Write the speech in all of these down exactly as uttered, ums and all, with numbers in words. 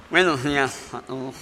Buenos días a todos.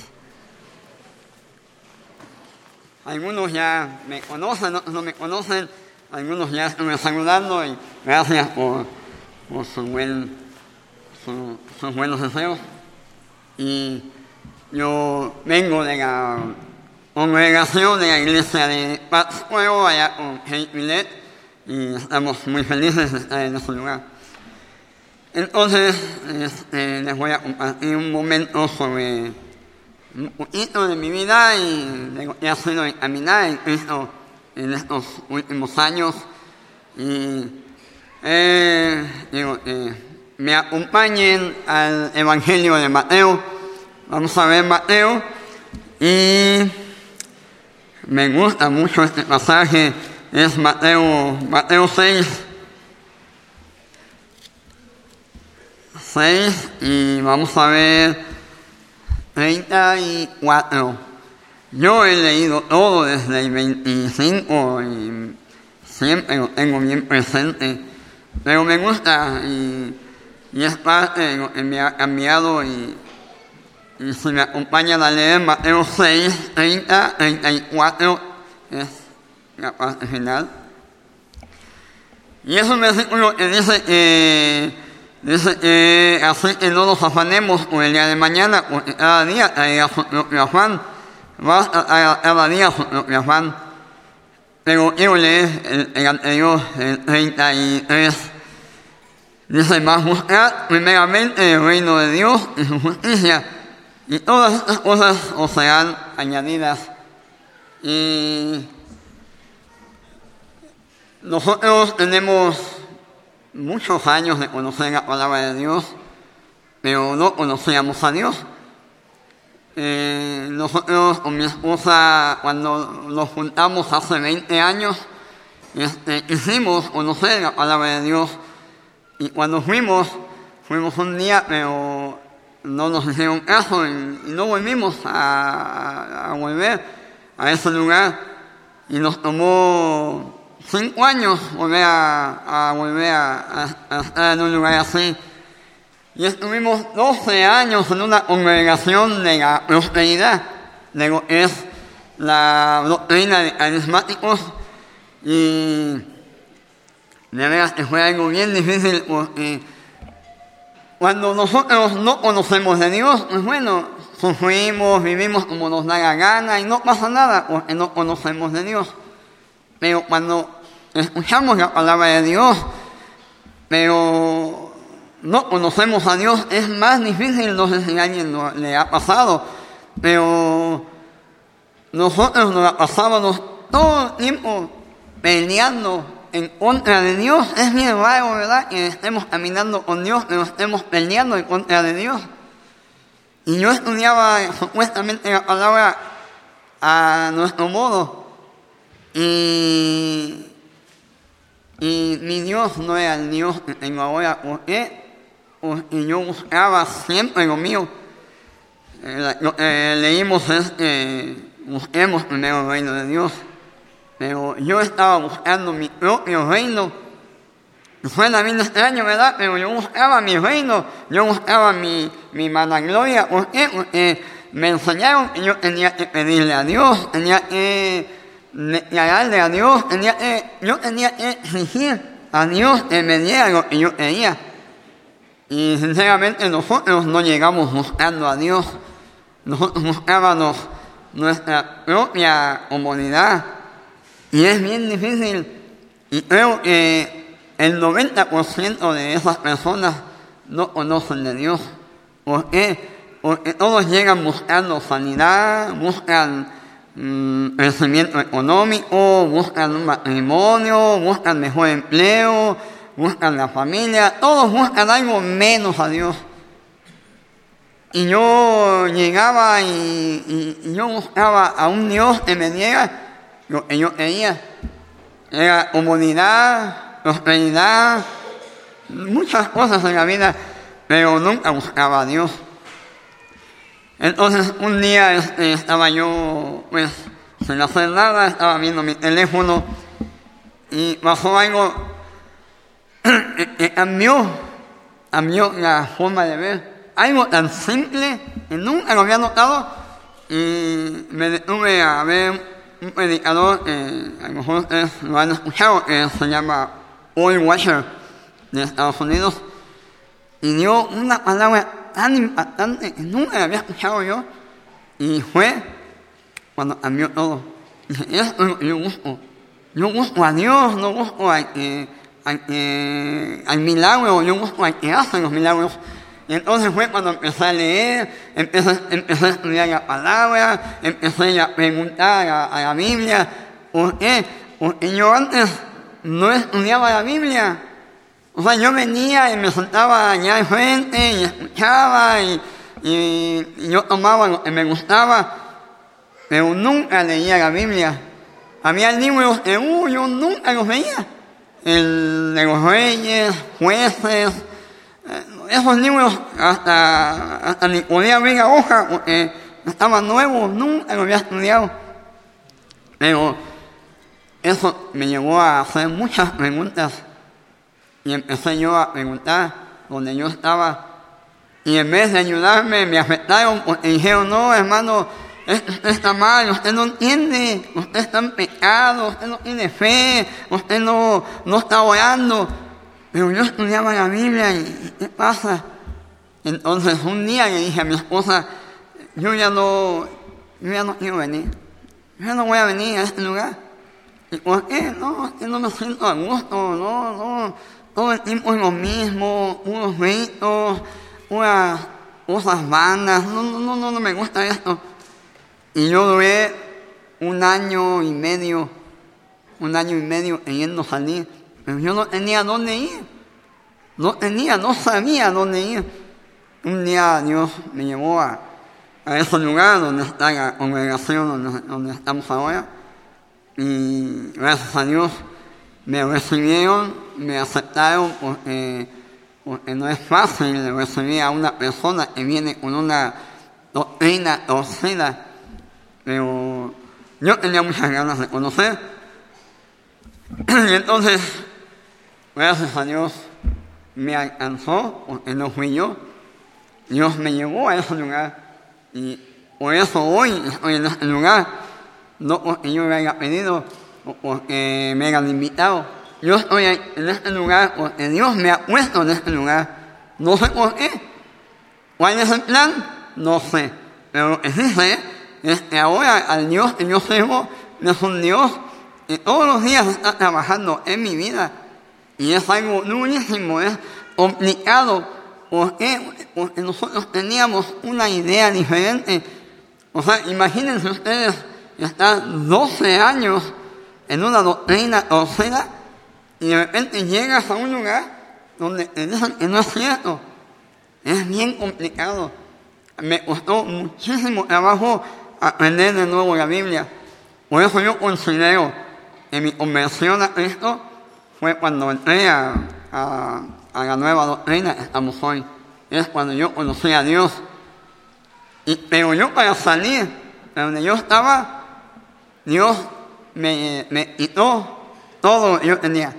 Algunos ya me conocen, otros no me conocen, algunos ya están saludando y gracias por, por su buen, su, sus buenos deseos. Y yo vengo de la congregación de la iglesia de Pátzcuaro, allá con Kate Millet, y estamos muy felices de estar en ese lugar. Entonces, este, les voy a compartir un momento sobre un poquito de mi vida y de lo que ha sido caminar en Cristo en estos últimos años. Y eh, digo, eh, me acompañen al Evangelio de Mateo. Vamos a ver Mateo. Y me gusta mucho este pasaje, es Mateo, Mateo seis. Y vamos a ver treinta y cuatro. Yo he leído todo desde el veinticinco y siempre lo tengo bien presente, pero me gusta y, y es parte de lo que me ha cambiado. Y, y si me acompañan a leer Mateo seis, treinta, treinta y cuatro, es la parte final. Y es un versículo que dice que Dice que así que no nos afanemos por el día de mañana, porque cada día traerá su propio afán. Basta cada día su propio afán. Pero quiero leer el, el anterior, el treinta y tres. Dice, más buscar primeramente el reino de Dios y su justicia, y todas estas cosas os serán añadidas. Y nosotros tenemos muchos años de conocer la palabra de Dios, pero no conocíamos a Dios. Eh, nosotros con mi esposa, cuando nos juntamos hace veinte años, este, quisimos conocer la palabra de Dios. Y cuando fuimos, fuimos un día, pero no nos hicieron caso y, y no volvimos a, a, a volver a ese lugar. Y nos tomó cinco años volver a, a volver a, a, a estar en un lugar así. Y estuvimos doce años en una congregación de la prosperidad, de lo que es la doctrina de carismáticos. Y de veras que fue algo bien difícil, porque cuando nosotros no conocemos de Dios, pues bueno, sufrimos, vivimos como nos da la gana y no pasa nada porque no conocemos de Dios. Pero cuando escuchamos la palabra de Dios, pero no conocemos a Dios, es más difícil. No sé si a alguien lo, le ha pasado, pero nosotros nos la pasábamos todo el tiempo peleando en contra de Dios. Es bien raro, ¿verdad?, que estemos caminando con Dios, pero estemos peleando en contra de Dios. Y yo estudiaba supuestamente la palabra a nuestro modo, y Y mi Dios no era el Dios que tengo ahora. ¿Por qué? Porque yo buscaba siempre lo mío. Eh, lo que eh, leímos es que busquemos primero el reino de Dios. Pero yo estaba buscando mi propio reino. Suena bien extraño, ¿verdad? Pero yo buscaba mi reino. Yo buscaba mi, mi vanagloria. ¿Por qué? Porque me enseñaron que yo tenía que pedirle a Dios, tenía que declararle a Dios, tenía que, yo tenía que exigir a Dios que me diera lo que yo quería. Y sinceramente nosotros no llegamos buscando a Dios, nosotros buscábamos nuestra propia comodidad. Y es bien difícil, y creo que el noventa por ciento de esas personas no conocen de Dios. ¿Por qué? Porque todos llegan buscando sanidad, buscan crecimiento económico, buscan un matrimonio, buscan mejor empleo, buscan la familia, todos buscan algo menos a Dios. Y yo llegaba y, y, y yo buscaba a un Dios que me diera lo que yo quería. Era comodidad, prosperidad, muchas cosas en la vida, pero nunca buscaba a Dios. Entonces un día este, estaba yo, pues, sin hacer nada, estaba viendo mi teléfono y pasó algo que cambió, cambió la forma de ver. algo tan simple que nunca lo había notado y me detuve a ver un predicador, eh, a lo mejor ustedes lo han escuchado, que se llama Paul Washer de Estados Unidos, y dio una palabra tan impactante que nunca la había escuchado yo, y fue cuando cambió todo. Dije, esto es lo que yo busco. Yo busco a Dios, no busco al que, al que, al milagro, yo busco al que hace los milagros. Y entonces fue cuando empecé a leer, empecé, empecé a estudiar la palabra, empecé a preguntar a, a la Biblia. ¿Por qué? Porque yo antes no estudiaba la Biblia. O sea, yo venía y me sentaba allá al frente y escuchaba y, y, y yo tomaba lo que me gustaba, pero nunca leía la Biblia. Había libros que uh, yo nunca los veía. El de los reyes, jueces, esos libros hasta, hasta ni podía abrir la hoja porque estaban nuevos, nunca los había estudiado. Pero eso me llevó a hacer muchas preguntas y empecé yo a preguntar donde yo estaba y en vez de ayudarme me afectaron porque dijeron, no hermano, usted está mal, usted no entiende, usted está en pecado, usted no tiene fe, usted no, no está orando. Pero yo estudiaba la Biblia y ¿qué pasa? Entonces un día le dije a mi esposa, yo ya no, yo ya no quiero venir, yo ya no voy a venir a este lugar. ¿Y por qué? No, es que no me siento a gusto, no, no, todo el tiempo es lo mismo, unos gritos, unas cosas vanas, no, no, no, no, no me gusta esto. Y yo duré un año y medio, un año y medio queriendo salir, pero yo no tenía dónde ir, no tenía, no sabía dónde ir. Un día Dios me llevó a, a ese lugar donde está la congregación, donde, donde estamos ahora, y gracias a Dios me recibieron, me aceptaron, porque, porque no es fácil recibir a una persona que viene con una doctrina torcida. Pero yo tenía muchas ganas de conocer. Y entonces, gracias a Dios, me alcanzó, porque no fui yo. Dios me llevó a ese lugar. Y por eso hoy estoy en ese lugar. No porque yo me haya pedido, o porque me hayan invitado. Yo estoy en este lugar porque Dios me ha puesto en este lugar. No sé por qué. ¿Cuál es el plan? No sé. Pero lo que sí sé es que ahora al Dios que yo sirvo es un Dios que todos los días está trabajando en mi vida y es algo durísimo, es complicado. ¿Por qué? Porque nosotros teníamos una idea diferente. O sea, imagínense ustedes estar doce años en una doctrina torcida y de repente llegas a un lugar donde te dicen que no es cierto. Es bien complicado. Me costó muchísimo trabajo aprender de nuevo la Biblia. Por eso yo considero que mi conversión a Cristo fue cuando entré a, a, a la nueva doctrina que estamos hoy. Es cuando yo conocí a Dios. Y, pero yo para salir de donde yo estaba, Dios me, me quitó todo lo que yo tenía.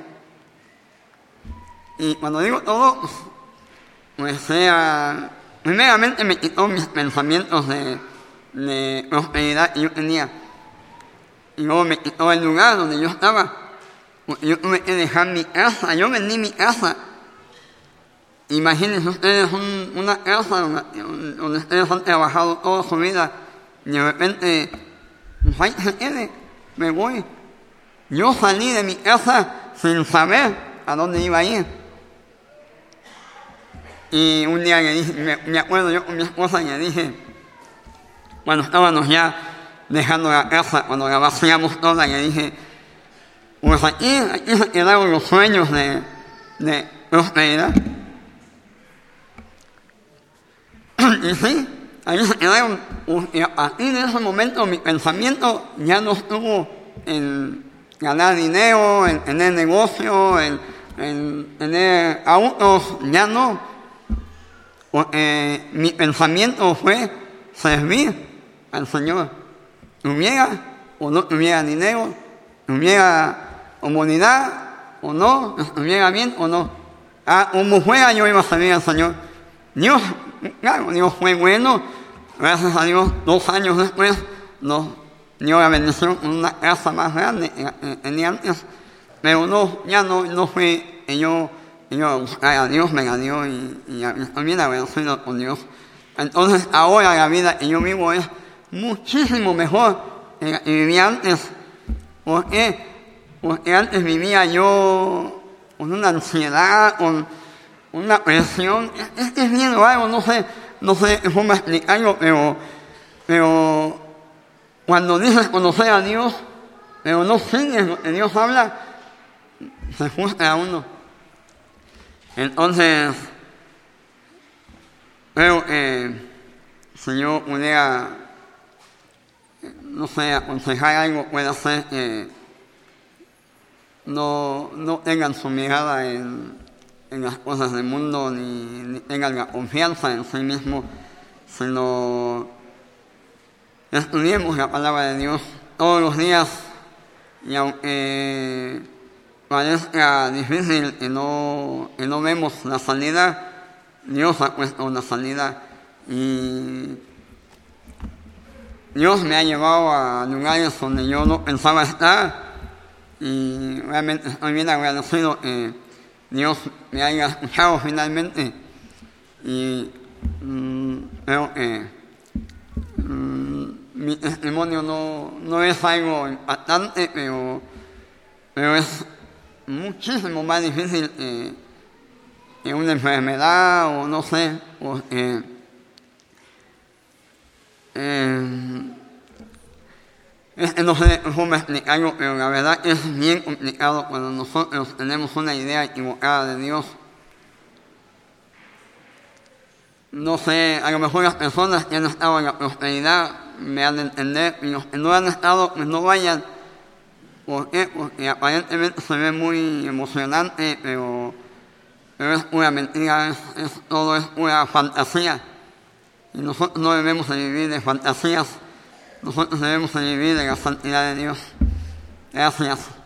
Y cuando digo todo, pues sea, primeramente me quitó mis pensamientos de de prosperidad que yo tenía. Y luego me quitó el lugar donde yo estaba. Porque yo tuve que dejar mi casa. Yo vendí mi casa. Imagínense ustedes un, una casa donde, donde ustedes han trabajado toda su vida. Y de repente, pues ahí se quede, me voy. Yo salí de mi casa sin saber a dónde iba a ir. Y un día le dije, me, me acuerdo yo con mi esposa y le dije, cuando estábamos ya dejando la casa, cuando la vaciamos toda, le dije, pues aquí, aquí se quedaron los sueños de, de prosperidad. Y sí, ahí se quedaron. Y a partir de ese momento mi pensamiento ya no estuvo en ganar dinero, en tener negocio, en, en tener autos, ya no. Porque mi pensamiento fue servir al Señor. Tuviera o no tuviera dinero, tuviera comunidad o no, estuviera bien o no. Ah, como fuera yo iba a servir al Señor. Dios claro, Dios fue bueno, gracias a Dios, dos años después nos dio la bendición en una casa más grande en antes, pero no, ya no, no fue, yo, yo a Dios me la dio y, y también agradecido con Dios. Entonces ahora la vida que yo vivo es muchísimo mejor que la que vivía antes. ¿Por qué? Porque antes vivía yo con una ansiedad, con una presión. Es, es bien raro, no sé, no sé cómo explicarlo, pero, pero cuando dices conocer a Dios, pero no sigues lo que Dios habla, se frustra a uno. Entonces, creo que si yo pudiera, no sé, aconsejar algo, puede ser que no, no tengan su mirada en, en las cosas del mundo, ni, ni tengan la confianza en sí mismos, sino estudiemos la palabra de Dios todos los días, y aunque parezca difícil y no, y no vemos la salida, Dios ha puesto una salida, y Dios me ha llevado a lugares donde yo no pensaba estar, y realmente estoy bien agradecido que Dios me haya escuchado finalmente, y mmm, creo que mmm, mi testimonio no, no es algo impactante, pero, pero es muchísimo más difícil que, que una enfermedad o no sé, porque eh, no sé cómo explicarlo, pero la verdad es bien complicado cuando nosotros tenemos una idea equivocada de Dios. No sé, a lo mejor las personas que han estado en la prosperidad me han de entender, y los que no han estado, pues no vayan. ¿Por qué? Porque aparentemente se ve muy emocionante, pero, pero es pura mentira, es, es, todo es pura fantasía. Y nosotros no debemos de vivir de fantasías, nosotros debemos de vivir de la santidad de Dios. Gracias.